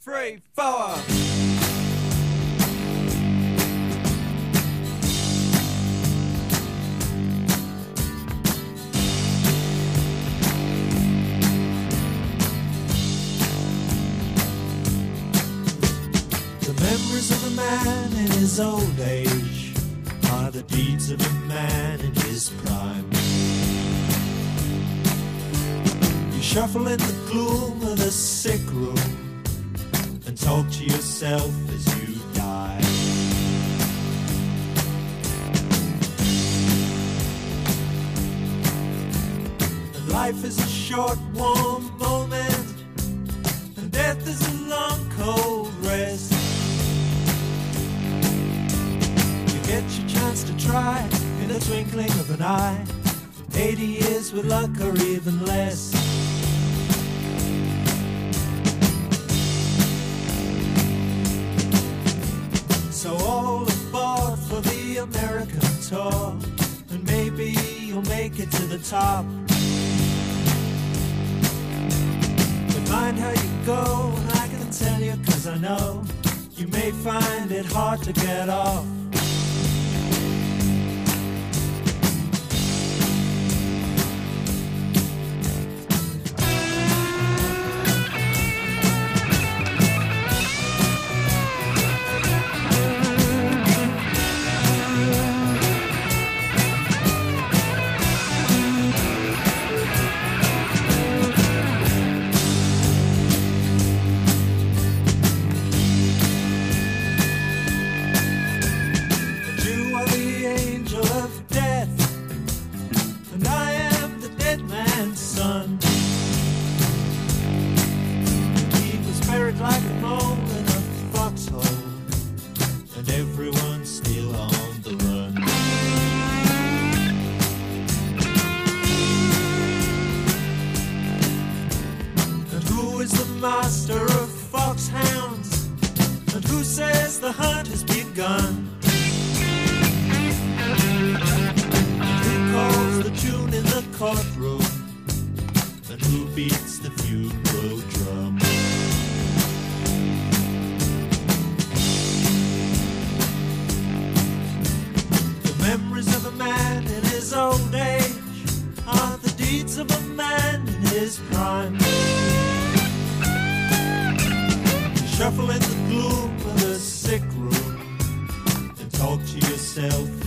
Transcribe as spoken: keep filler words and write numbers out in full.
three, four. The memories of a man in his old age are the deeds of a man in his prime. You shuffle in the gloom of the sick room and talk to yourself as you die. And life is a short, warm moment, and death is a long, cold rest. You get your chance to try in the twinkling of an eye, eighty years with luck or even less. So all aboard for the American tour, and maybe you'll make it to the top. But mind how you go, and I can tell you, cause I know you may find it hard to get off. Like a mole in a foxhole, and everyone's still on the run. And who is the master of foxhounds? And who says the hunt has begun? And who calls the tune in the courtroom? And who beats the funeral drum? Memories of a man in his old age are the deeds of a man in his prime. You shuffle in the gloom of a sick room and talk to yourself